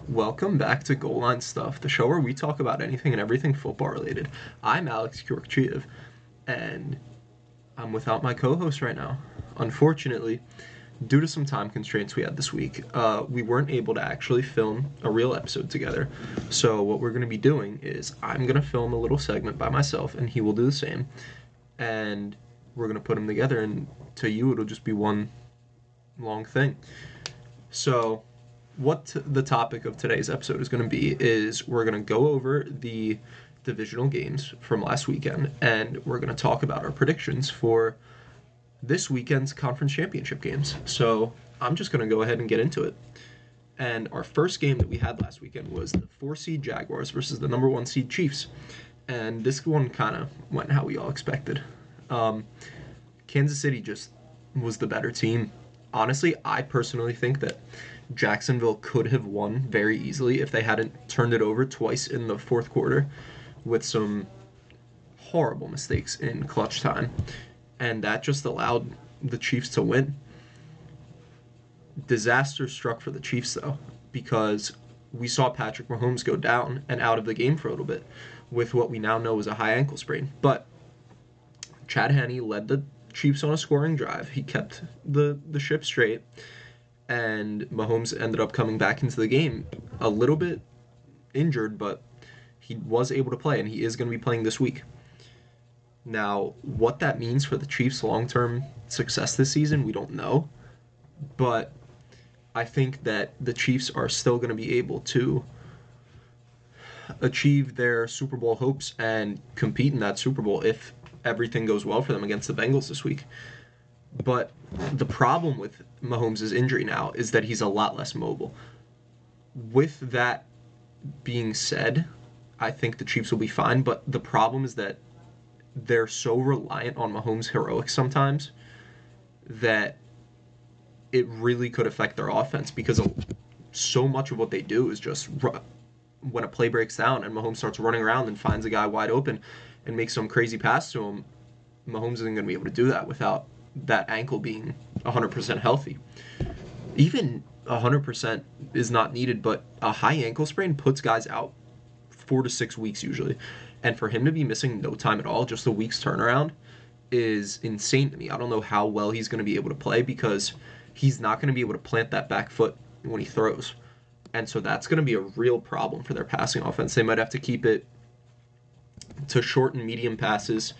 Welcome back to Goal Line Stuff, the show where we talk about anything and everything football related. I'm Alex Kyorkchiev, and I'm without my co-host right now. Unfortunately, due to some time constraints we had this week, we weren't able to actually film a real episode together. So what we're going to be doing is I'm going to film a little segment by myself, and he will do the same. And we're going to put them together, and to you it'll just be one long thing. So what the topic of today's episode is going to be is we're going to go over the divisional games from last weekend, and we're going to talk about our predictions for this weekend's conference championship games. So I'm just going to go ahead and get into it. And our first game that we had last weekend was the 4 seed Jaguars versus the number 1 seed Chiefs. And this one kind of went how we all expected. Kansas City just was the better team. Honestly, I personally think that Jacksonville could have won very easily if they hadn't turned it over twice in the fourth quarter with some horrible mistakes in clutch time. And that just allowed the Chiefs to win. Disaster struck for the Chiefs, though, because we saw Patrick Mahomes go down and out of the game for a little bit with what we now know is a high ankle sprain. But Chad Henne led the Chiefs on a scoring drive. He kept the ship straight, and Mahomes ended up coming back into the game a little bit injured, but he was able to play, and he is going to be playing this week. Now, what that means for the Chiefs' long-term success this season, we don't know, but I think that the Chiefs are still going to be able to achieve their Super Bowl hopes and compete in that Super Bowl if everything goes well for them against the Bengals this week. But the problem with Mahomes' injury now is that he's a lot less mobile. With that being said, I think the Chiefs will be fine, but the problem is that they're so reliant on Mahomes' heroics sometimes that it really could affect their offense because so much of what they do is just when a play breaks down and Mahomes starts running around and finds a guy wide open and makes some crazy pass to him, Mahomes isn't going to be able to do that without that ankle being 100% healthy. Even 100% is not needed, but a high ankle sprain puts guys out 4 to 6 weeks usually. And for him to be missing no time at all, just a week's turnaround, is insane to me. I don't know how well he's going to be able to play because he's not going to be able to plant that back foot when he throws. And so that's going to be a real problem for their passing offense. They might have to keep it to short and medium passes,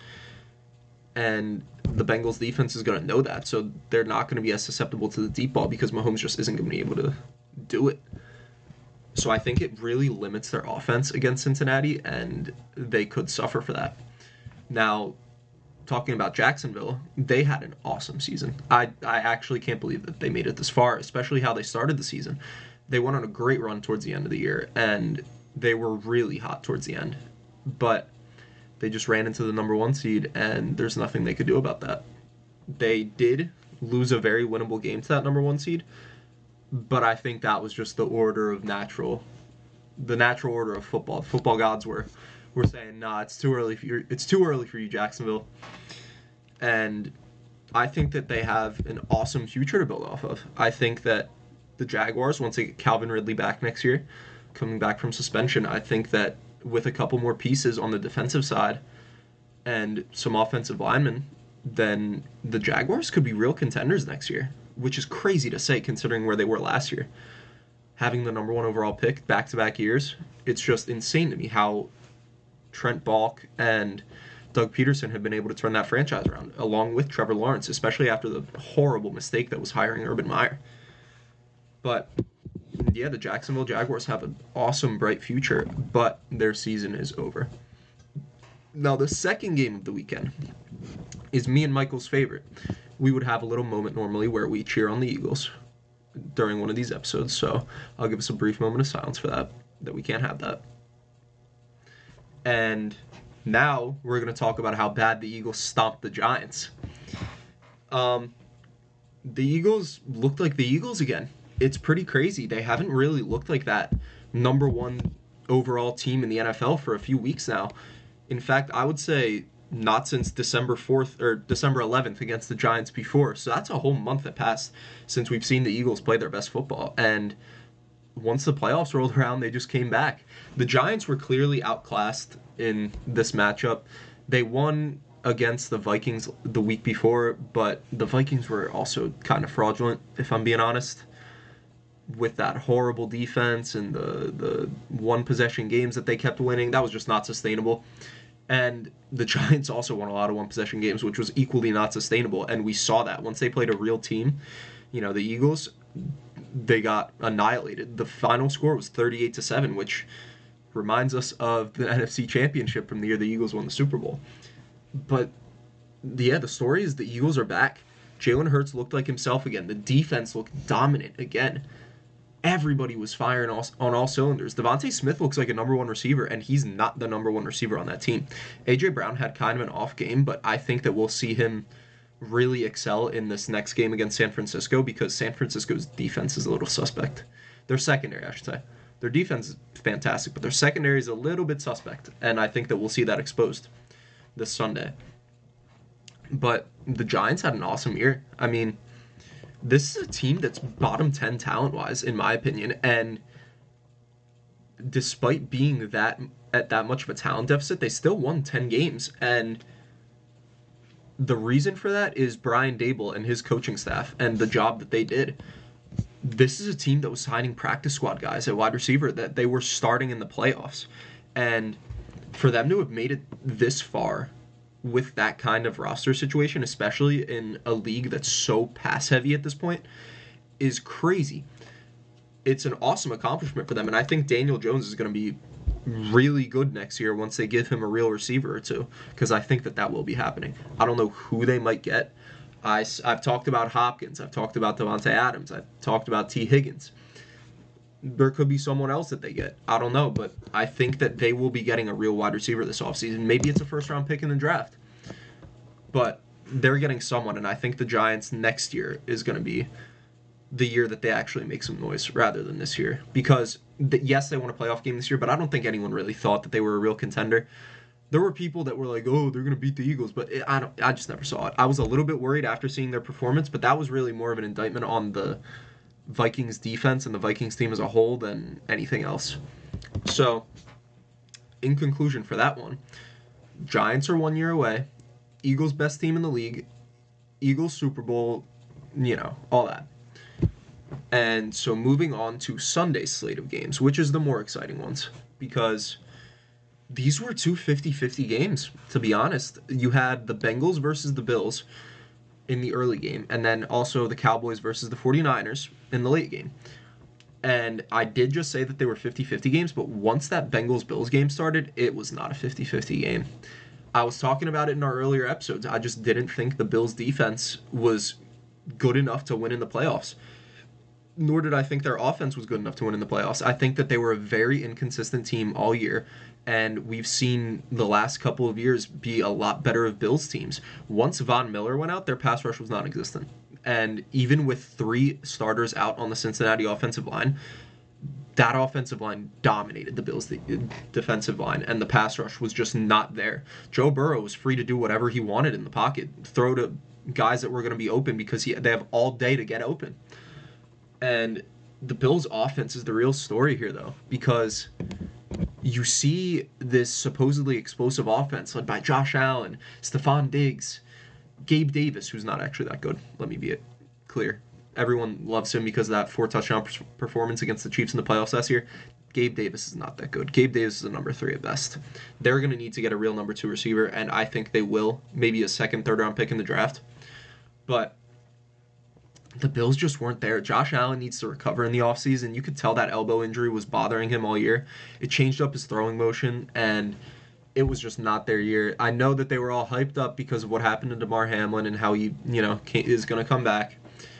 and the Bengals defense is going to know that, so they're not going to be as susceptible to the deep ball because Mahomes just isn't going to be able to do it. So I think it really limits their offense against Cincinnati, and they could suffer for that. Now, talking about Jacksonville, they had an awesome season. I actually can't believe that they made it this far, especially how they started the season. They went on a great run towards the end of the year, and they were really hot towards the end. But they just ran into the number 1 seed, and there's nothing they could do about that. They did lose a very winnable game to that number 1 seed, but I think that was just the natural order of football. Football gods were saying, nah, it's too early for you, Jacksonville. And I think that they have an awesome future to build off of. I think that the Jaguars, once they get Calvin Ridley back next year, coming back from suspension, I think that with a couple more pieces on the defensive side and some offensive linemen, then the Jaguars could be real contenders next year, which is crazy to say considering where they were last year. Having the number 1 overall pick back-to-back years, it's just insane to me how Trent Baalke and Doug Peterson have been able to turn that franchise around, along with Trevor Lawrence, especially after the horrible mistake that was hiring Urban Meyer. But yeah, the Jacksonville Jaguars have an awesome, bright future, but their season is over. Now, the second game of the weekend is me and Michael's favorite. We would have a little moment normally where we cheer on the Eagles during one of these episodes, so I'll give us a brief moment of silence for that we can't have that. And now we're going to talk about how bad the Eagles stomped the Giants. The Eagles looked like the Eagles again. It's pretty crazy. They haven't really looked like that number 1 overall team in the NFL for a few weeks now. In fact, I would say not since December 4th or December 11th against the Giants before. So that's a whole month that passed since we've seen the Eagles play their best football. And once the playoffs rolled around, they just came back. The Giants were clearly outclassed in this matchup. They won against the Vikings the week before, but the Vikings were also kind of fraudulent, if I'm being honest, with that horrible defense and the one possession games that they kept winning. That was just not sustainable. And the Giants also won a lot of one possession games, which was equally not sustainable. And we saw that once they played a real team, the Eagles, they got annihilated. The final score was 38-7, which reminds us of the NFC Championship from the year the Eagles won the Super Bowl. But yeah, the story is the Eagles are back. Jalen Hurts looked like himself again. The defense looked dominant again. Everybody was firing on all cylinders. Devontae Smith looks like a number one receiver, and he's not the number one receiver on that team. A.J. Brown had kind of an off game, but I think that we'll see him really excel in this next game against San Francisco because San Francisco's defense is a little suspect. Their secondary, I should say. Their defense is fantastic, but their secondary is a little bit suspect, and I think that we'll see that exposed this Sunday. But the Giants had an awesome year. I mean, this is a team that's bottom 10 talent-wise, in my opinion, and despite being at that much of a talent deficit, they still won 10 games, and the reason for that is Brian Daboll and his coaching staff and the job that they did. This is a team that was signing practice squad guys at wide receiver that they were starting in the playoffs, and for them to have made it this far with that kind of roster situation, especially in a league that's so pass heavy at this point, is crazy. It's an awesome accomplishment for them, and I think Daniel Jones is going to be really good next year once they give him a real receiver or two, because I think that will be happening. I don't know who they might get. I've talked about Hopkins. I've talked about Davante Adams. I've talked about T. Higgins. There could be someone else that they get. I don't know, but I think that they will be getting a real wide receiver this offseason. Maybe it's a first-round pick in the draft. But they're getting someone, and I think the Giants next year is going to be the year that they actually make some noise rather than this year. Because, yes, they won a playoff game this year, but I don't think anyone really thought that they were a real contender. There were people that were like, oh, they're going to beat the Eagles, but I just never saw it. I was a little bit worried after seeing their performance, but that was really more of an indictment on the Vikings defense and the Vikings team as a whole than anything else. So, in conclusion for that one, Giants are 1 year away. Eagles best team in the league. Eagles Super Bowl, all that. And so moving on to Sunday's slate of games, which is the more exciting ones, because these were two 50-50 games, to be honest. You had the Bengals versus the Bills in the early game, and then also the Cowboys versus the 49ers in the late game. And I did just say that they were 50-50 games, but once that Bengals-Bills game started, it was not a 50-50 game. I was talking about it in our earlier episodes. I just didn't think the Bills' defense was good enough to win in the playoffs. Nor did I think their offense was good enough to win in the playoffs. I think that they were a very inconsistent team all year, and we've seen the last couple of years be a lot better of Bills teams. Once Von Miller went out, their pass rush was non-existent. And even with 3 starters out on the Cincinnati offensive line, that offensive line dominated the Bills' defensive line, and the pass rush was just not there. Joe Burrow was free to do whatever he wanted in the pocket, throw to guys that were going to be open because they have all day to get open. And the Bills' offense is the real story here, though, because you see this supposedly explosive offense led by Josh Allen, Stephon Diggs, Gabe Davis, who's not actually that good. Let me be clear. Everyone loves him because of that 4-touchdown performance against the Chiefs in the playoffs last year. Gabe Davis is not that good. Gabe Davis is a number 3 at best. They're going to need to get a real number 2 receiver, and I think they will. Maybe a second, third-round pick in the draft. But the Bills just weren't there. Josh Allen needs to recover in the offseason. You could tell that elbow injury was bothering him all year. It changed up his throwing motion, and it was just not their year. I know that they were all hyped up because of what happened to DeMar Hamlin and how he, is going to come back.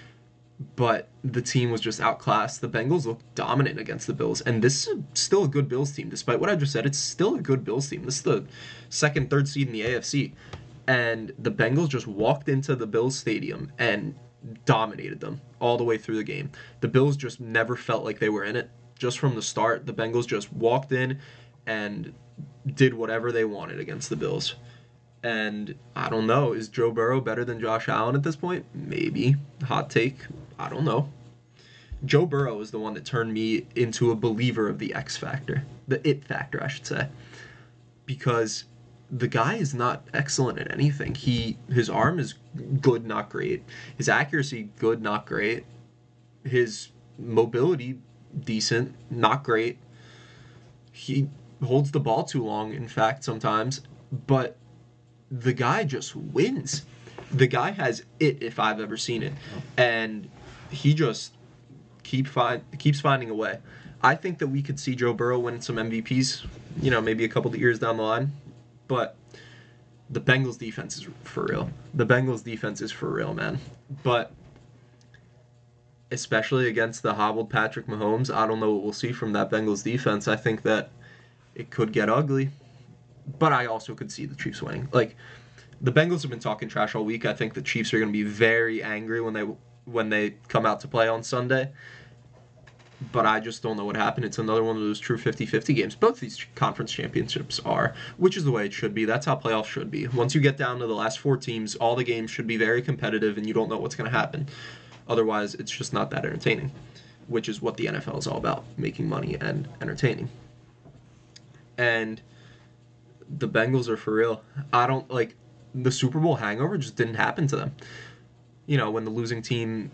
But the team was just outclassed. The Bengals looked dominant against the Bills. And this is still a good Bills team. Despite what I just said, it's still a good Bills team. This is the second, third seed in the AFC. And the Bengals just walked into the Bills stadium and dominated them all the way through the game. The Bills just never felt like they were in it. Just from the start, the Bengals just walked in and did whatever they wanted against the Bills. And I don't know, is Joe Burrow better than Josh Allen at this point? Maybe. Hot take. I don't know. Joe Burrow is the one that turned me into a believer of the X factor, the it factor, I should say, because the guy is not excellent at anything. His arm is good, not great. His accuracy, good, not great. His mobility, decent, not great. He holds the ball too long, in fact, sometimes, but the guy just wins. The guy has it if I've ever seen it, and he just keeps finding a way. I think that we could see Joe Burrow win some MVPs, maybe a couple of years down the line, but the Bengals defense is for real. The Bengals defense is for real, man. But especially against the hobbled Patrick Mahomes, I don't know what we'll see from that Bengals defense. I think that it could get ugly, but I also could see the Chiefs winning. Like, the Bengals have been talking trash all week. I think the Chiefs are going to be very angry when they come out to play on Sunday. But I just don't know what happened. It's another one of those true 50-50 games. Both these conference championships are, which is the way it should be. That's how playoffs should be. Once you get down to the last 4 teams, all the games should be very competitive, and you don't know what's going to happen. Otherwise, it's just not that entertaining, which is what the NFL is all about, making money and entertaining. And the Bengals are for real. I don't, like, the Super Bowl hangover just didn't happen to them. When the losing team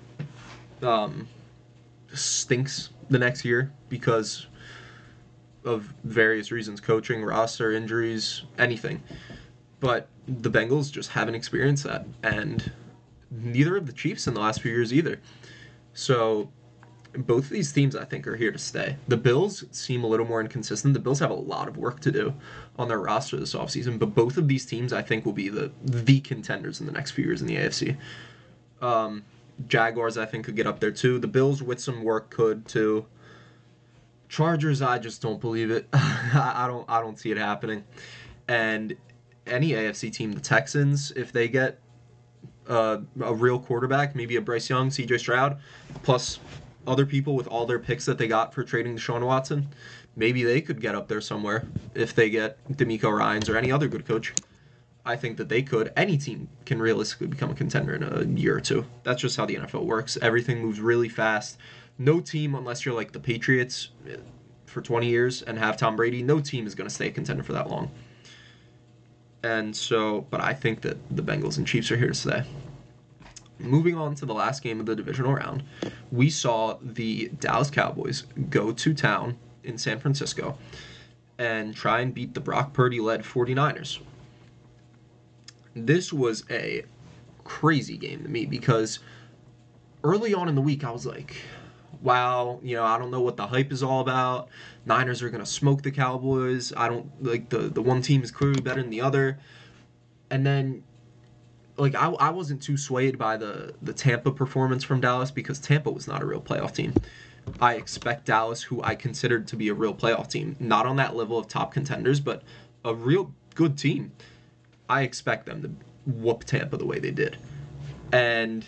stinks the next year because of various reasons, coaching, roster, injuries, anything. But the Bengals just haven't experienced that, and neither of the Chiefs in the last few years either. So both of these teams, I think, are here to stay. The Bills seem a little more inconsistent. The Bills have a lot of work to do on their roster this offseason, but both of these teams, I think, will be the contenders in the next few years in the AFC. Jaguars, I think, could get up there too. The Bills, with some work, could too. Chargers, I just don't believe it. I don't see it happening. And any AFC team, the Texans, if they get a real quarterback, maybe a Bryce Young, C.J. Stroud, plus other people with all their picks that they got for trading Deshaun Watson, maybe they could get up there somewhere if they get DeMeco Ryans or any other good coach. I think that they could. Any team can realistically become a contender in a year or two. That's just how the NFL works. Everything moves really fast. No team, unless you're like the Patriots for 20 years and have Tom Brady, no team is going to stay a contender for that long. And so, but I think that the Bengals and Chiefs are here to stay. Moving on to the last game of the divisional round, we saw the Dallas Cowboys go to town in San Francisco and try and beat the Brock Purdy-led 49ers. This was a crazy game to me because early on in the week I was like, wow, I don't know what the hype is all about. Niners are going to smoke the Cowboys. I don't, like, the one team is clearly better than the other. And then, like, I wasn't too swayed by the Tampa performance from Dallas because Tampa was not a real playoff team. I expect Dallas, who I considered to be a real playoff team, not on that level of top contenders, but a real good team. I expect them to whoop Tampa the way they did. And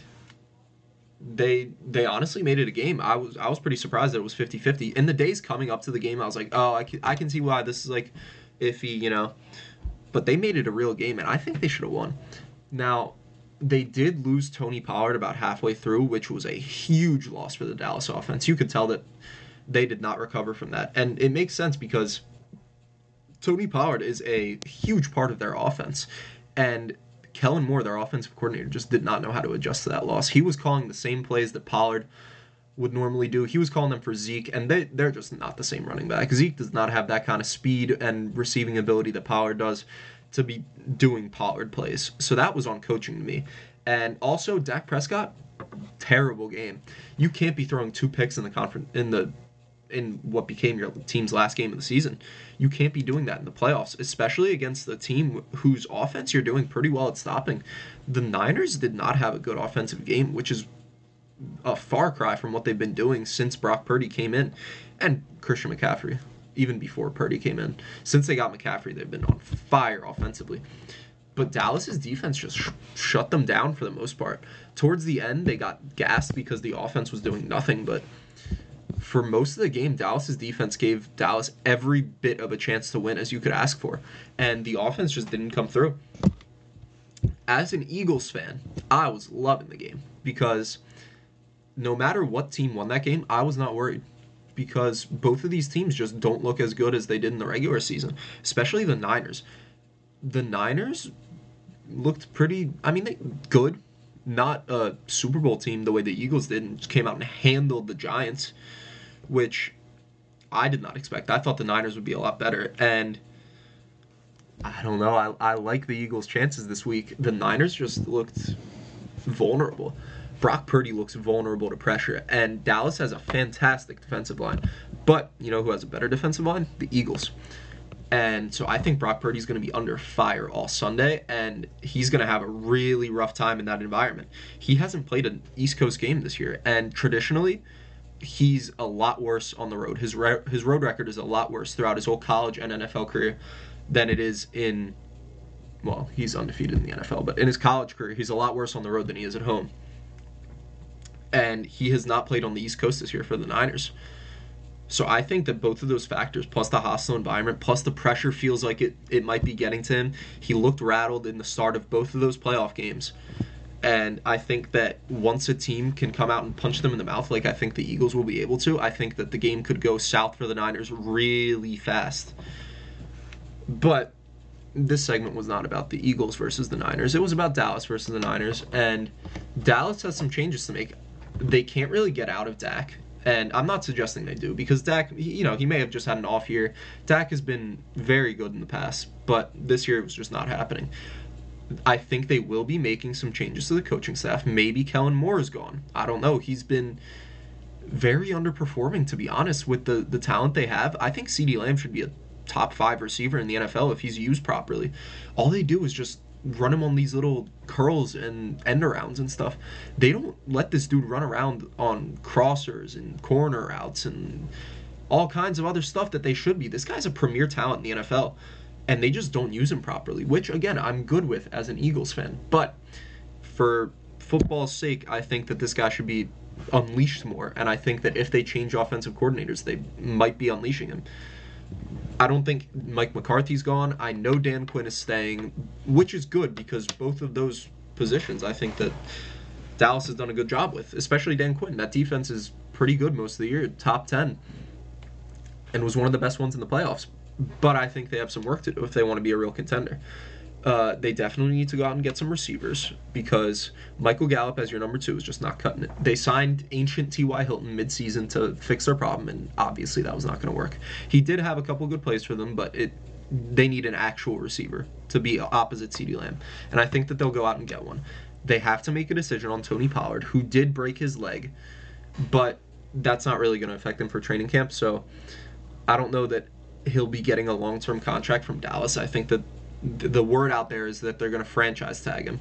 they honestly made it a game. I was pretty surprised that it was 50-50. In the days coming up to the game, I was like, oh, I can see why this is, like, iffy, But they made it a real game, and I think they should have won. Now, they did lose Tony Pollard about halfway through, which was a huge loss for the Dallas offense. You could tell that they did not recover from that. And it makes sense because Tony Pollard is a huge part of their offense. And Kellen Moore, their offensive coordinator, just did not know how to adjust to that loss. He was calling the same plays that Pollard would normally do. He was calling them for Zeke, and they're just not the same running back. Zeke does not have that kind of speed and receiving ability that Pollard does to be doing Pollard plays. So that was on coaching to me. And also, Dak Prescott, terrible game. You can't be throwing 2 picks in the conference in what became your team's last game of the season. You can't be doing that in the playoffs, especially against the team whose offense you're doing pretty well at stopping. The Niners did not have a good offensive game, which is a far cry from what they've been doing since Brock Purdy came in, and Christian McCaffrey, even before Purdy came in. Since they got McCaffrey, they've been on fire offensively. But Dallas's defense just shut them down for the most part. Towards the end, they got gassed because the offense was doing nothing, but for most of the game, Dallas's defense gave Dallas every bit of a chance to win as you could ask for, and the offense just didn't come through. As an Eagles fan, I was loving the game because no matter what team won that game, I was not worried because both of these teams just don't look as good as they did in the regular season, especially the Niners. The Niners looked pretty, I mean, good. Not a Super Bowl team the way the Eagles did and just came out and handled the Giants, which I did not expect. I thought the Niners would be a lot better. And I don't know. I like the Eagles' chances this week. The Niners just looked vulnerable. Brock Purdy looks vulnerable to pressure, and Dallas has a fantastic defensive line. But you know who has a better defensive line? The Eagles. And so I think Brock Purdy's going to be under fire all Sunday, and he's going to have a really rough time in that environment. He hasn't played an East Coast game this year, and traditionally, he's a lot worse on the road. His road record is a lot worse throughout his whole college and NFL career than it is in, well, he's undefeated in the NFL, but in his college career, he's a lot worse on the road than he is at home. And he has not played on the East Coast this year for the Niners. So I think that both of those factors, plus the hostile environment, plus the pressure feels like it might be getting to him. He looked rattled in the start of both of those playoff games. And I think that once a team can come out and punch them in the mouth, like I think the Eagles will be able to, I think that the game could go south for the Niners really fast. But this segment was not about the Eagles versus the Niners. It was about Dallas versus the Niners. And Dallas has some changes to make. They can't really get out of Dak. And I'm not suggesting they do because Dak, he may have just had an off year. Dak has been very good in the past, but this year it was just not happening. I think they will be making some changes to the coaching staff. Maybe Kellen Moore is gone. I don't know. He's been very underperforming, to be honest, with the talent they have. I think CeeDee Lamb should be a top 5 receiver in the NFL if he's used properly. All they do is just run him on these little curls and end arounds and stuff. They don't let this dude run around on crossers and corner routes and all kinds of other stuff that they should be. This guy's a premier talent in the NFL, and they just don't use him properly, which, again, I'm good with as an Eagles fan. But for football's sake, I think that this guy should be unleashed more, and I think that if they change offensive coordinators, they might be unleashing him. I don't think Mike McCarthy's gone. I know Dan Quinn is staying, which is good because both of those positions I think that Dallas has done a good job with, especially Dan Quinn. That defense is pretty good most of the year, top 10, and was one of the best ones in the playoffs. But I think they have some work to do if they want to be a real contender. They definitely need to go out and get some receivers because Michael Gallup as your number 2 is just not cutting it. They signed ancient T.Y. Hilton midseason to fix their problem, and obviously that was not going to work. He did have a couple good plays for them, but they need an actual receiver to be opposite CeeDee Lamb, and I think that they'll go out and get one. They have to make a decision on Tony Pollard, who did break his leg, but that's not really going to affect him for training camp, so I don't know that he'll be getting a long-term contract from Dallas. I think that the word out there is that they're going to franchise tag him.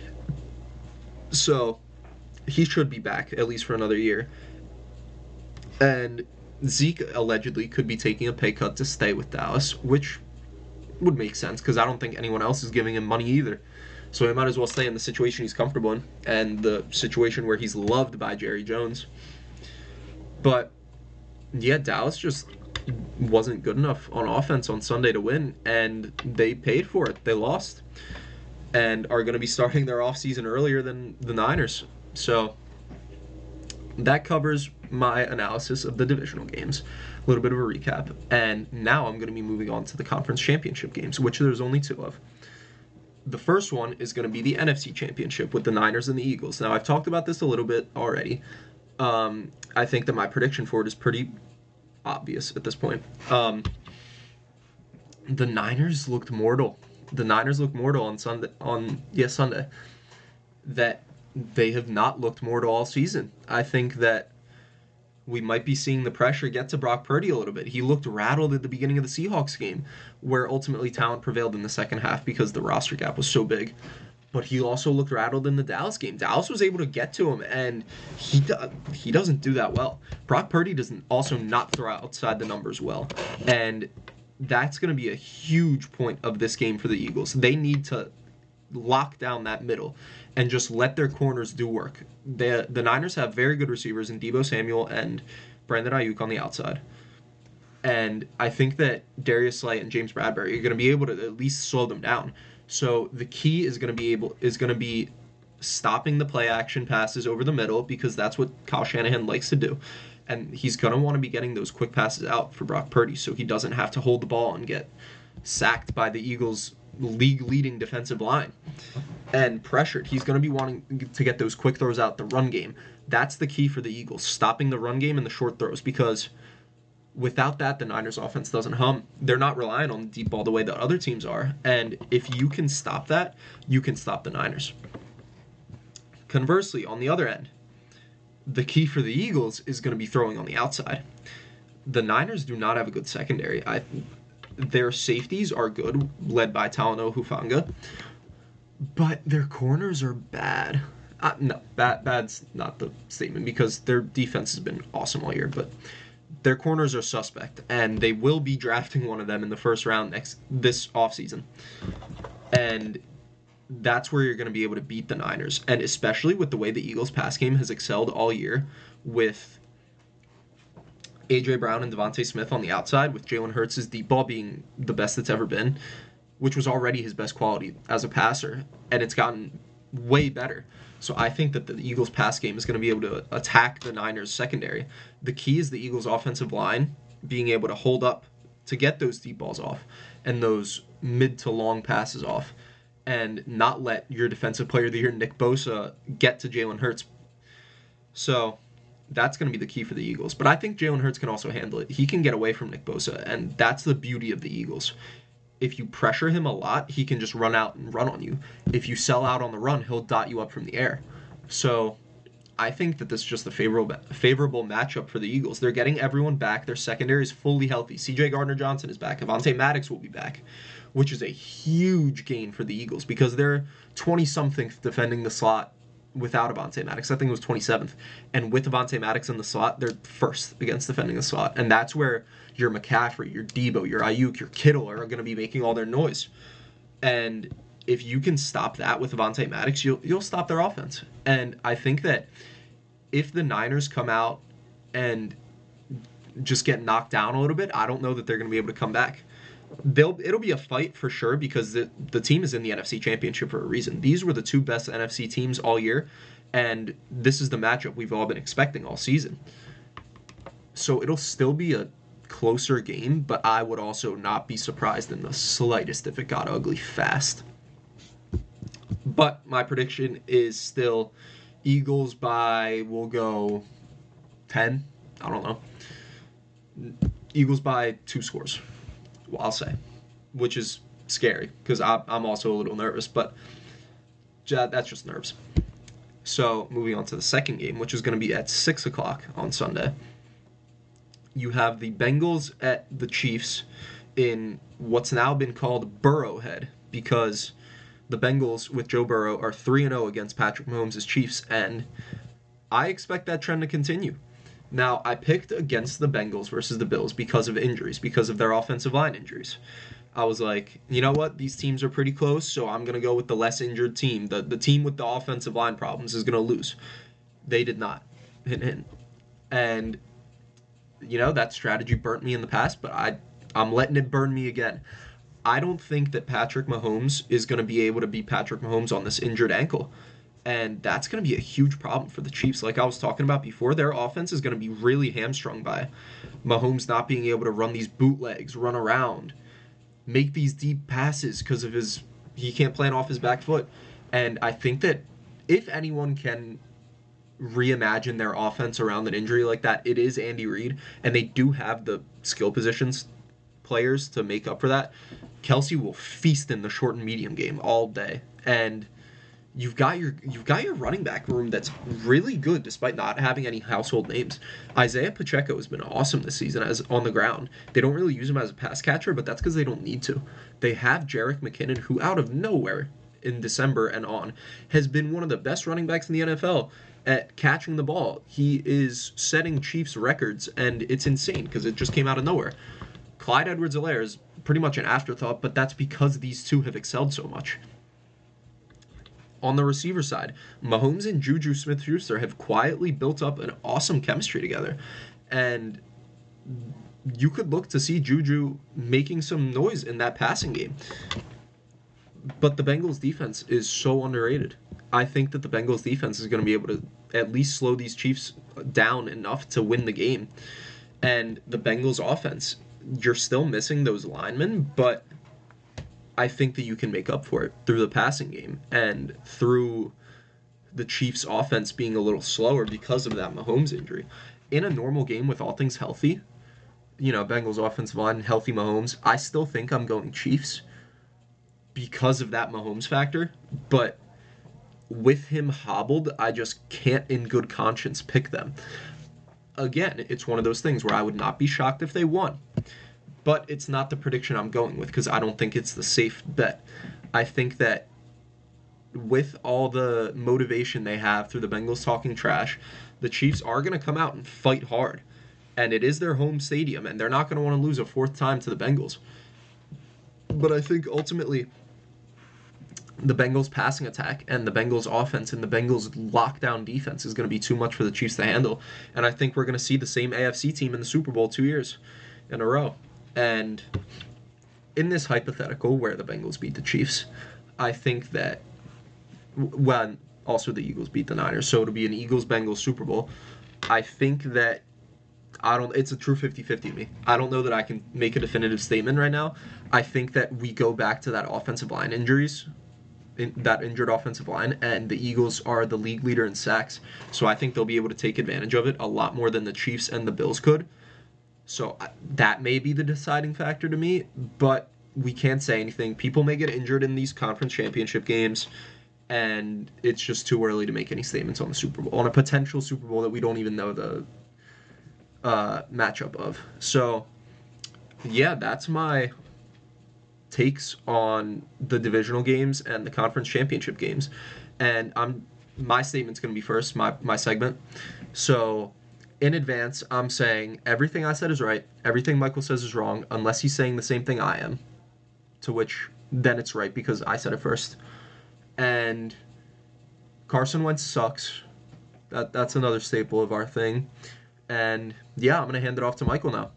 So he should be back at least for another year. And Zeke allegedly could be taking a pay cut to stay with Dallas, which would make sense because I don't think anyone else is giving him money either. So he might as well stay in the situation he's comfortable in and the situation where he's loved by Jerry Jones. But yeah, Dallas just wasn't good enough on offense on Sunday to win, and they paid for it. They lost and are going to be starting their offseason earlier than the Niners. So that covers my analysis of the divisional games. A little bit of a recap. And now I'm going to be moving on to the conference championship games, which there's only 2 of. The first one is going to be the NFC Championship with the Niners and the Eagles. Now, I've talked about this a little bit already. I think that my prediction for it is pretty obvious at this point. The Niners looked mortal. The Niners looked mortal on Sunday. That they have not looked mortal all season. I think that we might be seeing the pressure get to Brock Purdy a little bit. He looked rattled at the beginning of the Seahawks game, where ultimately talent prevailed in the second half because the roster gap was so big. But he also looked rattled in the Dallas game. Dallas was able to get to him, and he doesn't do that well. Brock Purdy doesn't also not throw outside the numbers well. And that's going to be a huge point of this game for the Eagles. They need to lock down that middle and just let their corners do work. The Niners have very good receivers in Deebo Samuel and Brandon Ayuk on the outside. And I think that Darius Slay and James Bradbury are going to be able to at least slow them down. So the key is going to be stopping the play action passes over the middle, because that's what Kyle Shanahan likes to do. And he's going to want to be getting those quick passes out for Brock Purdy so he doesn't have to hold the ball and get sacked by the Eagles' league-leading defensive line and pressured. He's going to be wanting to get those quick throws out the run game. That's the key for the Eagles, stopping the run game and the short throws, because without that, the Niners' offense doesn't hum. They're not relying on the deep ball the way that other teams are. And if you can stop that, you can stop the Niners. Conversely, on the other end, the key for the Eagles is going to be throwing on the outside. The Niners do not have a good secondary. Their safeties are good, led by Talanoa Hufanga, but their corners are bad. No, bad's not the statement, because their defense has been awesome all year, but their corners are suspect, and they will be drafting one of them in the first round this offseason. And that's where you're going to be able to beat the Niners, and especially with the way the Eagles' pass game has excelled all year, with A.J. Brown and Devontae Smith on the outside, with Jalen Hurts' deep ball being the best it's ever been, which was already his best quality as a passer, and it's gotten way better. So I think that the Eagles' pass game is going to be able to attack the Niners' secondary. The key is the Eagles' offensive line being able to hold up to get those deep balls off and those mid to long passes off, and not let your defensive player of the year, Nick Bosa, get to Jalen Hurts. So that's going to be the key for the Eagles. But I think Jalen Hurts can also handle it. He can get away from Nick Bosa, and that's the beauty of the Eagles. If you pressure him a lot, he can just run out and run on you. If you sell out on the run, he'll dot you up from the air. So I think that this is just a favorable matchup for the Eagles. They're getting everyone back. Their secondary is fully healthy. C.J. Gardner-Johnson is back. Avonte Maddox will be back, which is a huge gain for the Eagles, because they're 20-something defending the slot without Avonte Maddox. I think it was 27th. And with Avonte Maddox in the slot, they're first against defending the slot. And that's where your McCaffrey, your Debo, your Ayuk, your Kittle are going to be making all their noise. And if you can stop that with Avonte Maddox, you'll stop their offense. And I think that if the Niners come out and just get knocked down a little bit, I don't know that they're going to be able to come back. It'll be a fight for sure, because the team is in the NFC Championship for a reason. These were the two best NFC teams all year, and this is the matchup we've all been expecting all season. So it'll still be a closer game, but I would also not be surprised in the slightest if it got ugly fast. But my prediction is still Eagles by, we'll go 10. I don't know. Eagles by 2 scores, I'll say, which is scary because I'm also a little nervous, but that's just nerves. So moving on to the second game, which is going to be at 6 o'clock on Sunday. You have the Bengals at the Chiefs in what's now been called Burrowhead, because the Bengals with Joe Burrow are 3-0 against Patrick Mahomes' Chiefs, and I expect that trend to continue. Now, I picked against the Bengals versus the Bills because of injuries, because of their offensive line injuries. I was like, you know what? These teams are pretty close, so I'm going to go with the less injured team. The team with the offensive line problems is going to lose. They did not. Hint, hint. And, you know, that strategy burnt me in the past, but I'm letting it burn me again. I don't think that Patrick Mahomes is going to be able to beat Patrick Mahomes on this injured ankle. And that's going to be a huge problem for the Chiefs. Like I was talking about before, their offense is going to be really hamstrung by Mahomes not being able to run these bootlegs, run around, make these deep passes because of he can't plant off his back foot. And I think that if anyone can reimagine their offense around an injury like that, it is Andy Reid. And they do have the skill positions players to make up for that. Kelsey will feast in the short and medium game all day. And you've got your running back room that's really good despite not having any household names. Isaiah Pacheco has been awesome this season as on the ground. They don't really use him as a pass catcher, but that's because they don't need to. They have Jerick McKinnon, who out of nowhere in December and on has been one of the best running backs in the NFL at catching the ball. He is setting Chiefs records, and it's insane because it just came out of nowhere. Clyde Edwards-Helaire is pretty much an afterthought, but that's because these two have excelled so much. On the receiver side, Mahomes and Juju Smith-Schuster have quietly built up an awesome chemistry together. And you could look to see Juju making some noise in that passing game. But the Bengals defense is so underrated. I think that the Bengals defense is going to be able to at least slow these Chiefs down enough to win the game. And the Bengals offense, you're still missing those linemen, but I think that you can make up for it through the passing game and through the Chiefs offense being a little slower because of that Mahomes injury. In a normal game with all things healthy, Bengals offensive line, healthy Mahomes, I still think I'm going Chiefs because of that Mahomes factor, but with him hobbled, I just can't in good conscience pick them. Again, it's one of those things where I would not be shocked if they won, but it's not the prediction I'm going with because I don't think it's the safe bet. I think that with all the motivation they have through the Bengals talking trash, the Chiefs are going to come out and fight hard. And it is their home stadium, and they're not going to want to lose a fourth time to the Bengals. But I think ultimately the Bengals passing attack and the Bengals offense and the Bengals lockdown defense is going to be too much for the Chiefs to handle. And I think we're going to see the same AFC team in the Super Bowl 2 years in a row. And in this hypothetical where the Bengals beat the Chiefs, I think that when also the Eagles beat the Niners, so it'll be an Eagles-Bengals Super Bowl. I think that it's a true 50-50 to me. I don't know that I can make a definitive statement right now. I think that we go back to that offensive line injuries, that injured offensive line, and the Eagles are the league leader in sacks. So I think they'll be able to take advantage of it a lot more than the Chiefs and the Bills could. So that may be the deciding factor to me, but we can't say anything. People may get injured in these conference championship games, and it's just too early to make any statements on the Super Bowl, on a potential Super Bowl that we don't even know the matchup of. So, yeah, that's my takes on the divisional games and the conference championship games. And my statement's going to be first, my segment. So, in advance, I'm saying everything I said is right, everything Michael says is wrong, unless he's saying the same thing I am, to which then it's right because I said it first. And Carson Wentz sucks. That's another staple of our thing. And yeah, I'm going to hand it off to Michael now.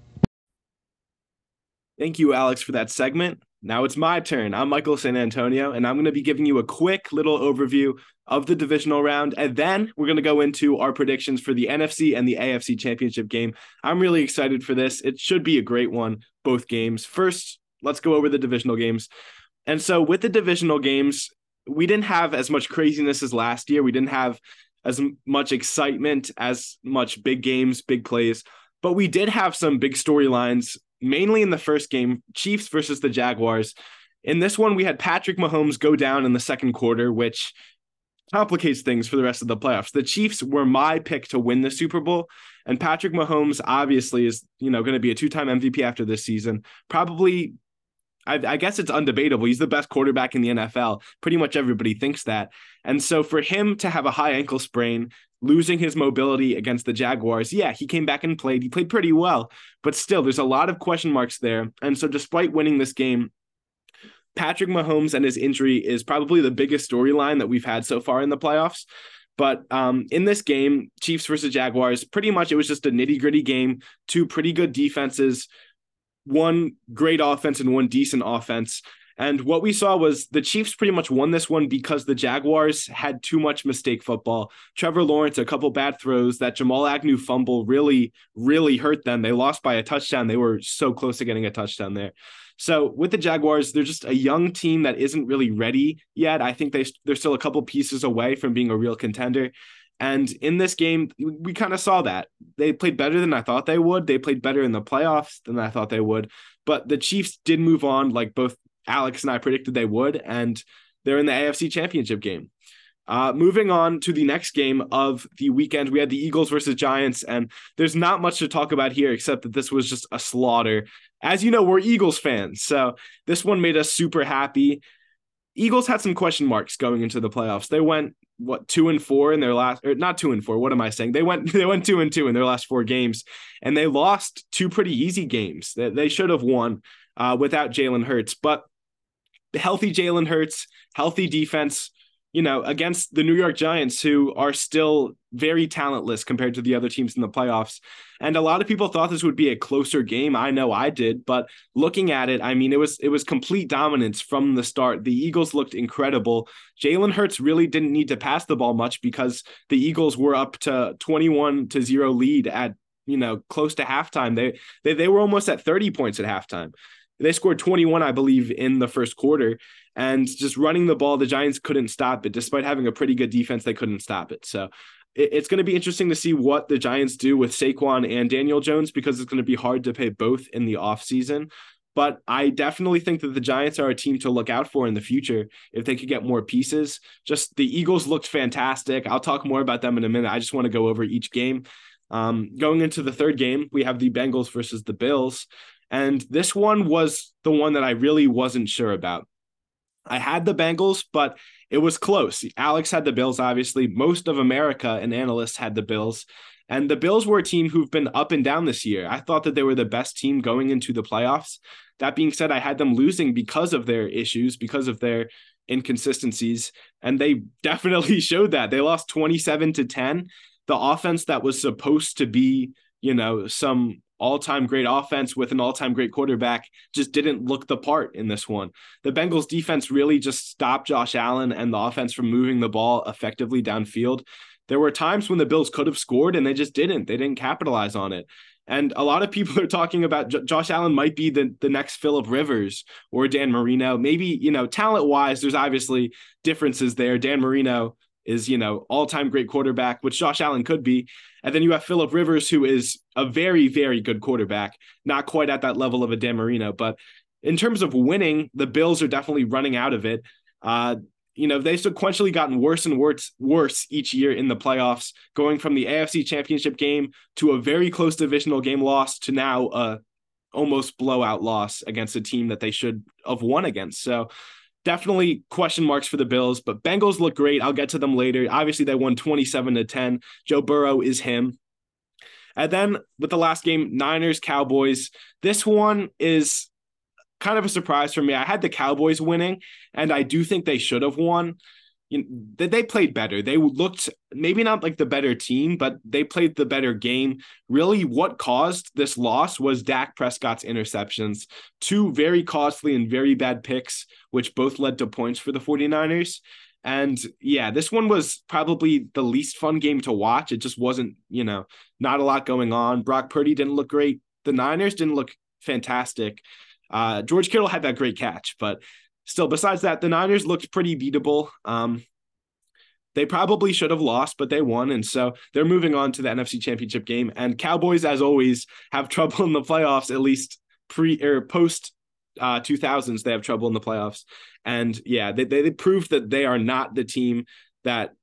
Thank you, Alex, for that segment. Now it's my turn. I'm Michael San Antonio, and I'm going to be giving you a quick little overview of the divisional round, and then we're going to go into our predictions for the NFC and the AFC championship game. I'm really excited for this. It should be a great one, both games. First, let's go over the divisional games. And so with the divisional games, we didn't have as much craziness as last year. We didn't have as much excitement, as much big games, big plays, but we did have some big storylines, mainly in the first game, Chiefs versus the Jaguars. In this one, we had Patrick Mahomes go down in the second quarter, which complicates things for the rest of the playoffs. The Chiefs were my pick to win the Super Bowl, and Patrick Mahomes obviously is, going to be a two-time MVP after this season. Probably, I guess it's undebatable. He's the best quarterback in the NFL. Pretty much everybody thinks that. And so for him to have a high ankle sprain, losing his mobility against the Jaguars, yeah, he came back and played. He played pretty well, but still, there's a lot of question marks there. And so despite winning this game, Patrick Mahomes and his injury is probably the biggest storyline that we've had so far in the playoffs. But in this game, Chiefs versus Jaguars, pretty much it was just a nitty-gritty game, two pretty good defenses, one great offense and one decent offense. And what we saw was the Chiefs pretty much won this one because the Jaguars had too much mistake football. Trevor Lawrence, a couple bad throws, that Jamal Agnew fumble really, really hurt them. They lost by a touchdown. They were so close to getting a touchdown there. So with the Jaguars, they're just a young team that isn't really ready yet. I think they're still a couple pieces away from being a real contender. And in this game, we kind of saw that. They played better than I thought they would. They played better in the playoffs than I thought they would. But the Chiefs did move on, like both Alex and I predicted they would, and they're in the AFC Championship game. Moving on to the next game of the weekend, we had the Eagles versus Giants, and there's not much to talk about here except that this was just a slaughter. As you know, we're Eagles fans, so this one made us super happy. Eagles had some question marks going into the playoffs. They went 2-4 in their last, or not 2-4. What am I saying? They went 2-2 in their last 4 games, and they lost 2 pretty easy games that they should have won without Jalen Hurts. But healthy Jalen Hurts, healthy defense, against the New York Giants, who are still very talentless compared to the other teams in the playoffs. And a lot of people thought this would be a closer game. I know I did, but looking at it, I mean, it was complete dominance from the start. The Eagles looked incredible. Jalen Hurts really didn't need to pass the ball much because the Eagles were up to 21-0 lead at, close to halftime. They were almost at 30 points at halftime. They scored 21, I believe, in the first quarter. And just running the ball, the Giants couldn't stop it. Despite having a pretty good defense, they couldn't stop it. So it's going to be interesting to see what the Giants do with Saquon and Daniel Jones, because it's going to be hard to pay both in the offseason. But I definitely think that the Giants are a team to look out for in the future if they could get more pieces. Just the Eagles looked fantastic. I'll talk more about them in a minute. I just want to go over each game. Going into the third game, we have the Bengals versus the Bills. And this one was the one that I really wasn't sure about. I had the Bengals, but it was close. Alex had the Bills, obviously. Most of America and analysts had the Bills. And the Bills were a team who've been up and down this year. I thought that they were the best team going into the playoffs. That being said, I had them losing because of their issues, because of their inconsistencies. And they definitely showed that. They lost 27-10. The offense that was supposed to be, some all-time great offense with an all-time great quarterback just didn't look the part in this one. The Bengals defense really just stopped Josh Allen and the offense from moving the ball effectively downfield. There were times when the Bills could have scored and they just didn't. They didn't capitalize on it. And a lot of people are talking about Josh Allen might be the next Phillip Rivers or Dan Marino. Maybe, talent-wise, there's obviously differences there. Dan Marino is, all-time great quarterback, which Josh Allen could be. And then you have Phillip Rivers, who is a very, very good quarterback, not quite at that level of a Dan Marino. But in terms of winning, the Bills are definitely running out of it. They've sequentially gotten worse and worse each year in the playoffs, going from the AFC Championship game to a very close divisional game loss to now a almost blowout loss against a team that they should have won against. So definitely question marks for the Bills, but Bengals look great. I'll get to them later. Obviously, they won 27-10. Joe Burrow is him. And then with the last game, Niners, Cowboys. This one is kind of a surprise for me. I had the Cowboys winning, and I do think they should have won. They played better. They looked maybe not like the better team, but they played the better game. Really, what caused this loss was Dak Prescott's interceptions. Two very costly and very bad picks, which both led to points for the 49ers. And yeah, this one was probably the least fun game to watch. It just wasn't, not a lot going on. Brock Purdy didn't look great. The Niners didn't look fantastic. George Kittle had that great catch, but still, besides that, the Niners looked pretty beatable. They probably should have lost, but they won. And so they're moving on to the NFC Championship game. And Cowboys, as always, have trouble in the playoffs, at least post 2000s. They have trouble in the playoffs. And yeah, they proved that they are not the team that,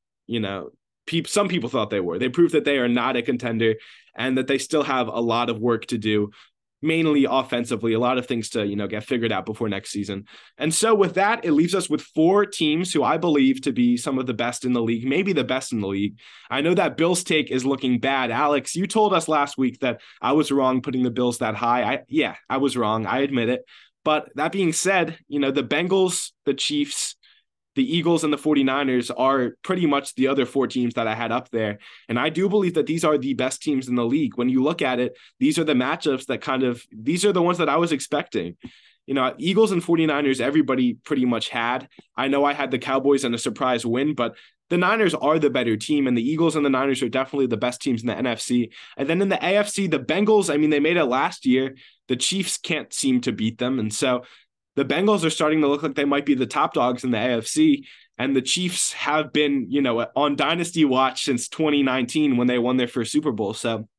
some people thought they were. They proved that they are not a contender and that they still have a lot of work to do, mainly offensively, a lot of things to, get figured out before next season. And so with that, it leaves us with four teams who I believe to be some of the best in the league, maybe the best in the league. I know that Bills take is looking bad. Alex, you told us last week that I was wrong putting the Bills that high. I was wrong. I admit it. But that being said, the Bengals, the Chiefs, the Eagles, and the 49ers are pretty much the other four teams that I had up there. And I do believe that these are the best teams in the league. When you look at it, these are the matchups that these are the ones that I was expecting. Eagles and 49ers, everybody pretty much had. I know I had the Cowboys in a surprise win, but the Niners are the better team, and the Eagles and the Niners are definitely the best teams in the NFC. And then in the AFC, the Bengals, they made it last year. The Chiefs can't seem to beat them. And so the Bengals are starting to look like they might be the top dogs in the AFC, and the Chiefs have been, on dynasty watch since 2019 when they won their first Super Bowl. So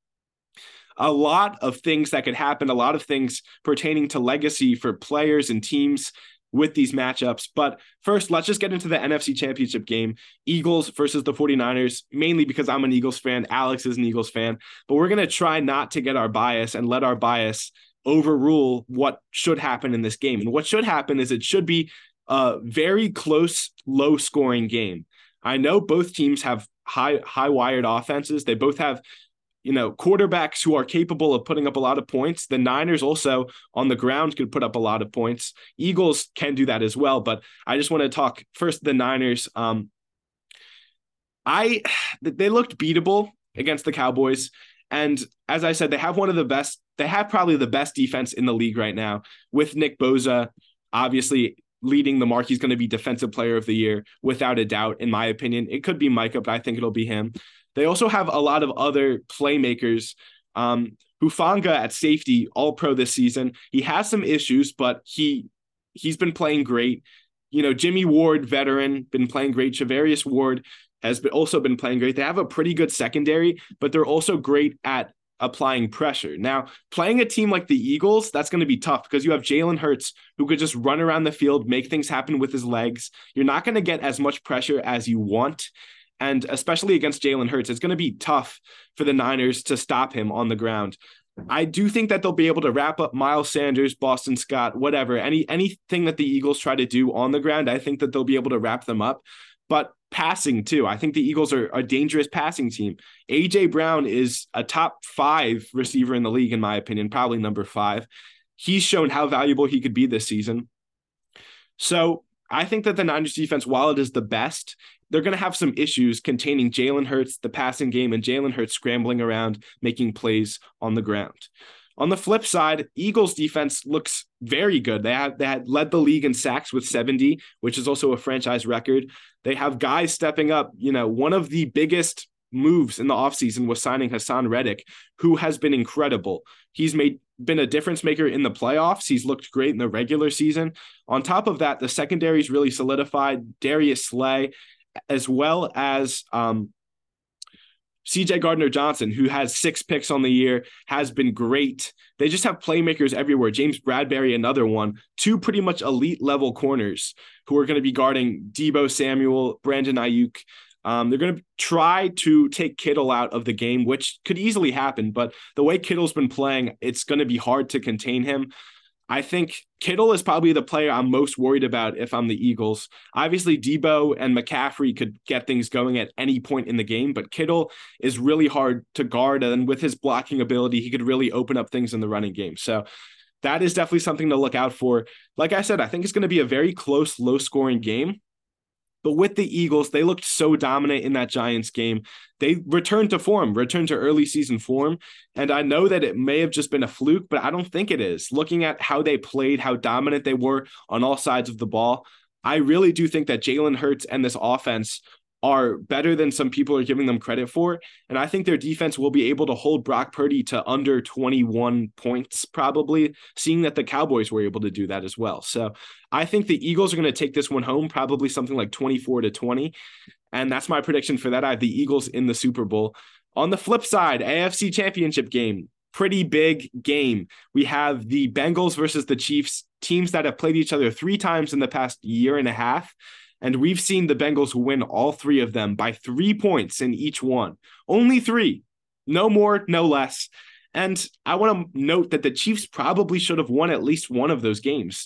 a lot of things that could happen, a lot of things pertaining to legacy for players and teams with these matchups. But first, let's just get into the NFC Championship game. Eagles versus the 49ers, mainly because I'm an Eagles fan. Alex is an Eagles fan. But we're going to try not to get our bias and let our bias overrule what should happen in this game. And what should happen is it should be a very close, low-scoring game. I know both teams have high-wired offenses. They both have quarterbacks who are capable of putting up a lot of points. The Niners also on the ground could put up a lot of points. Eagles can do that as well, but I just want to talk first the Niners. They looked beatable against the Cowboys. And as I said, they have probably the best defense in the league right now with Nick Bosa, obviously leading the mark. He's going to be defensive player of the year without a doubt, in my opinion. It could be Micah, but I think it'll be him. They also have a lot of other playmakers. Hufanga at safety, all pro this season. He has some issues, but he's been playing great. Jimmy Ward, veteran, been playing great. Charvarius Ward has also been playing great. They have a pretty good secondary, but they're also great at applying pressure. Now, playing a team like the Eagles, that's going to be tough because you have Jalen Hurts who could just run around the field, make things happen with his legs. You're not going to get as much pressure as you want. And especially against Jalen Hurts, it's going to be tough for the Niners to stop him on the ground. I do think that they'll be able to wrap up Miles Sanders, Boston Scott, whatever, anything that the Eagles try to do on the ground. I think that they'll be able to wrap them up. But passing too, I think the Eagles are a dangerous passing team. A.J. Brown is a top 5 receiver in the league, in my opinion, probably number 5. He's shown how valuable he could be this season. So I think that the Niners defense, while it is the best, they're going to have some issues containing Jalen Hurts, the passing game, and Jalen Hurts scrambling around, making plays on the ground. On the flip side, Eagles defense looks very good. They had led the league in sacks with 70, which is also a franchise record. They have guys stepping up. One of the biggest moves in the offseason was signing Hassan Reddick, who has been incredible. He's been a difference maker in the playoffs. He's looked great in the regular season. On top of that, the secondary is really solidified. Darius Slay, as well as CJ Gardner-Johnson, who has 6 picks on the year, has been great. They just have playmakers everywhere. James Bradbury, another one. 2 pretty much elite level corners who are going to be guarding Deebo Samuel, Brandon Ayuk. They're going to try to take Kittle out of the game, which could easily happen. But the way Kittle's been playing, it's going to be hard to contain him. I think Kittle is probably the player I'm most worried about if I'm the Eagles. Obviously, Deebo and McCaffrey could get things going at any point in the game, but Kittle is really hard to guard. And with his blocking ability, he could really open up things in the running game. So that is definitely something to look out for. Like I said, I think it's going to be a very close, low-scoring game. But with the Eagles, they looked so dominant in that Giants game. They returned to early season form. And I know that it may have just been a fluke, but I don't think it is. Looking at how they played, how dominant they were on all sides of the ball, I really do think that Jalen Hurts and this offense are better than some people are giving them credit for. And I think their defense will be able to hold Brock Purdy to under 21 points, probably, seeing that the Cowboys were able to do that as well. So I think the Eagles are going to take this one home, probably something like 24-20. And that's my prediction for that. I have the Eagles in the Super Bowl. On the flip side, AFC Championship game, pretty big game. We have the Bengals versus the Chiefs, teams that have played each other 3 times in the past year and a half. And we've seen the Bengals win all 3 of them by 3 points in each one. Only 3. No more, no less. And I want to note that the Chiefs probably should have won at least one of those games,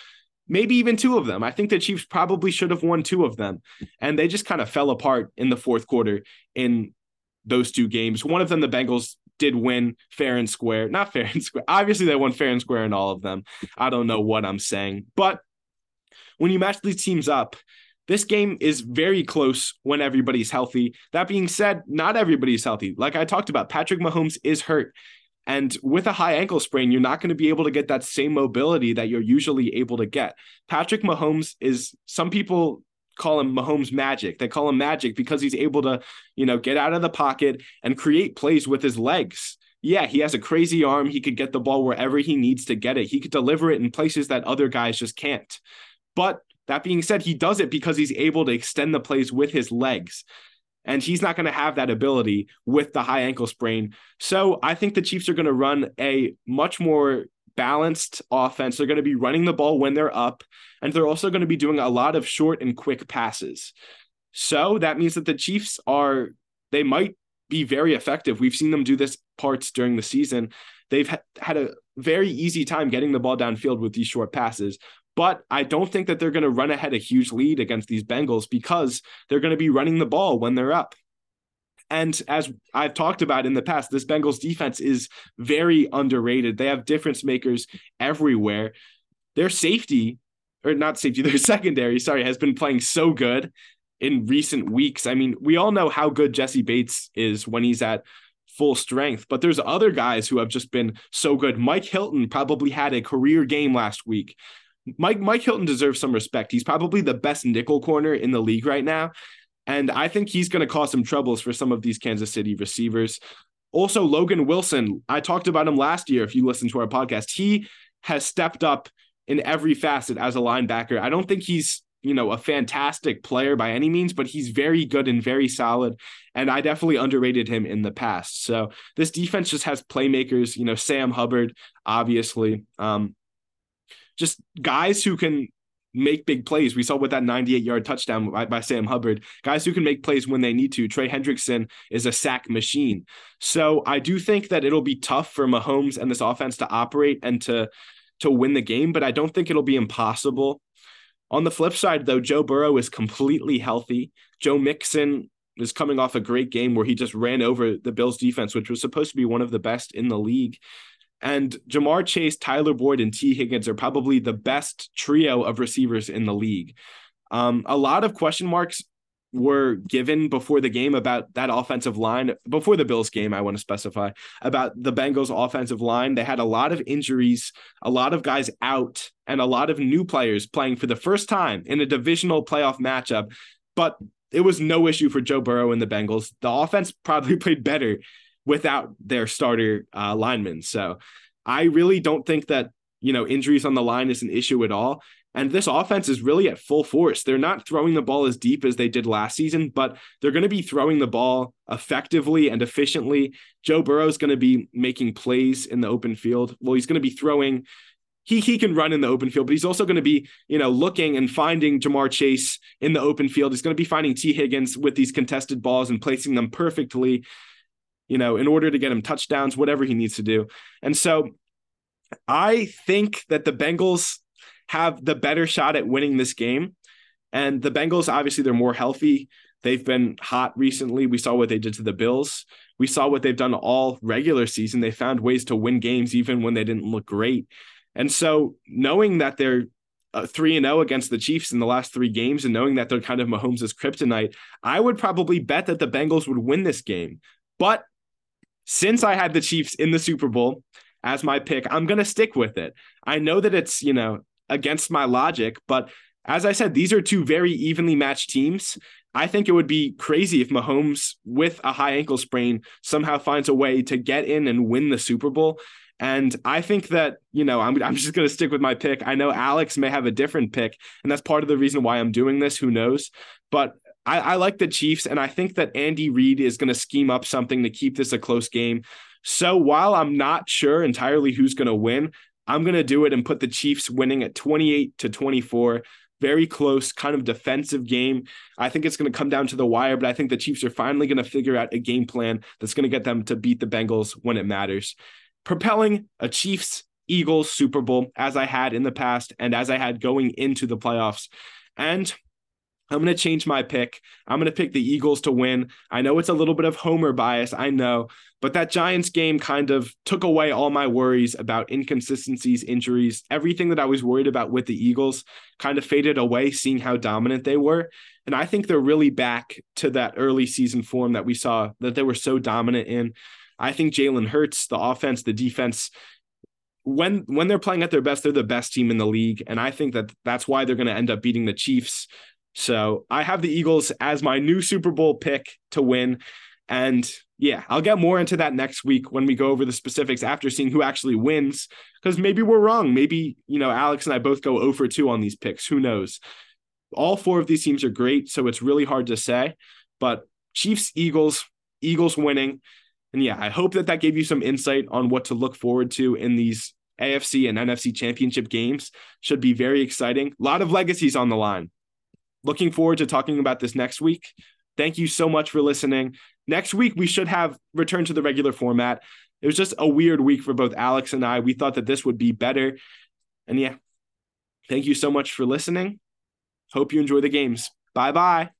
maybe even 2 of them. I think the Chiefs probably should have won 2 of them. And they just kind of fell apart in the fourth quarter in those 2 games. One of them, the Bengals did win fair and square. Not fair and square. Obviously, they won fair and square in all of them. I don't know what I'm saying. But when you match these teams up, this game is very close when everybody's healthy. That being said, not everybody's healthy. Like I talked about, Patrick Mahomes is hurt. And with a high ankle sprain, you're not going to be able to get that same mobility that you're usually able to get. Patrick Mahomes is, some people call him Mahomes magic. They call him magic because he's able to, get out of the pocket and create plays with his legs. Yeah, he has a crazy arm. He could get the ball wherever he needs to get it. He could deliver it in places that other guys just can't. But that being said, he does it because he's able to extend the plays with his legs. And he's not going to have that ability with the high ankle sprain. So I think the Chiefs are going to run a much more balanced offense. They're going to be running the ball when they're up. And they're also going to be doing a lot of short and quick passes. So that means that the Chiefs they might be very effective. We've seen them do this parts during the season. They've had a very easy time getting the ball downfield with these short passes. But I don't think that they're going to run ahead a huge lead against these Bengals because they're going to be running the ball when they're up. And as I've talked about in the past, this Bengals defense is very underrated. They have difference makers everywhere. Their secondary, has been playing so good. in recent weeks. I mean, we all know how good Jesse Bates is when he's at full strength, but there's other guys who have just been so good. Mike Hilton probably had a career game last week. Mike Hilton deserves some respect. He's probably the best nickel corner in the league right now. And I think he's going to cause some troubles for some of these Kansas City receivers. Also, Logan Wilson, I talked about him last year. If you listen to our podcast, he has stepped up in every facet as a linebacker. I don't think he's, a fantastic player by any means, but he's very good and very solid. And I definitely underrated him in the past. So this defense just has playmakers, Sam Hubbard, obviously, just guys who can make big plays. We saw with that 98-yard touchdown by Sam Hubbard, guys who can make plays when they need to. Trey Hendrickson is a sack machine. So I do think that it'll be tough for Mahomes and this offense to operate and to win the game, but I don't think it'll be impossible. On the flip side, though, Joe Burrow is completely healthy. Joe Mixon is coming off a great game where he just ran over the Bills defense, which was supposed to be one of the best in the league. And Ja'Marr Chase, Tyler Boyd, and T. Higgins are probably the best trio of receivers in the league. A lot of question marks were given before the game about that offensive line, before the Bills game, I want to specify, about the Bengals offensive line. They had a lot of injuries, a lot of guys out, and a lot of new players playing for the first time in a divisional playoff matchup. But it was no issue for Joe Burrow and the Bengals. The offense probably played better without their starter linemen. So I really don't think that, injuries on the line is an issue at all. And this offense is really at full force. They're not throwing the ball as deep as they did last season, but they're going to be throwing the ball effectively and efficiently. Joe Burrow is going to be making plays in the open field. Well, he's going to be throwing. He can run in the open field, but he's also going to be, looking and finding Ja'Marr Chase in the open field. He's going to be finding T. Higgins with these contested balls and placing them perfectly, in order to get him touchdowns, whatever he needs to do. And so I think that the Bengals have the better shot at winning this game. And the Bengals, obviously, they're more healthy. They've been hot recently. We saw what they did to the Bills. We saw what they've done all regular season. They found ways to win games even when they didn't look great. And so knowing that they're 3-0 against the Chiefs in the last 3 games and knowing that they're kind of Mahomes' kryptonite, I would probably bet that the Bengals would win this game. But since I had the Chiefs in the Super Bowl as my pick, I'm going to stick with it. I know that it's, against my logic, but as I said, these are 2 very evenly matched teams. I think it would be crazy if Mahomes, with a high ankle sprain, somehow finds a way to get in and win the Super Bowl. And I think that, I'm just going to stick with my pick. I know Alex may have a different pick, and that's part of the reason why I'm doing this. Who knows? But I like the Chiefs, and I think that Andy Reid is going to scheme up something to keep this a close game. So while I'm not sure entirely who's going to win, I'm going to do it and put the Chiefs winning at 28-24. Very close, kind of defensive game. I think it's going to come down to the wire, but I think the Chiefs are finally going to figure out a game plan that's going to get them to beat the Bengals when it matters. Propelling a Chiefs-Eagles Super Bowl as I had in the past and as I had going into the playoffs. And I'm going to change my pick. I'm going to pick the Eagles to win. I know it's a little bit of homer bias, I know, but that Giants game kind of took away all my worries about inconsistencies, injuries, everything that I was worried about with the Eagles kind of faded away, seeing how dominant they were. And I think they're really back to that early season form that we saw that they were so dominant in. I think Jalen Hurts, the offense, the defense, when they're playing at their best, they're the best team in the league. And I think that that's why they're going to end up beating the Chiefs. So I have the Eagles as my new Super Bowl pick to win. And yeah, I'll get more into that next week when we go over the specifics after seeing who actually wins, because maybe we're wrong. Maybe, Alex and I both go 0 for 2 on these picks. Who knows? All 4 of these teams are great, so it's really hard to say. But Chiefs, Eagles winning. And yeah, I hope that gave you some insight on what to look forward to in these AFC and NFC championship games. Should be very exciting. A lot of legacies on the line. Looking forward to talking about this next week. Thank you so much for listening. Next week, we should have returned to the regular format. It was just a weird week for both Alex and I. We thought that this would be better. And yeah, thank you so much for listening. Hope you enjoy the games. Bye-bye.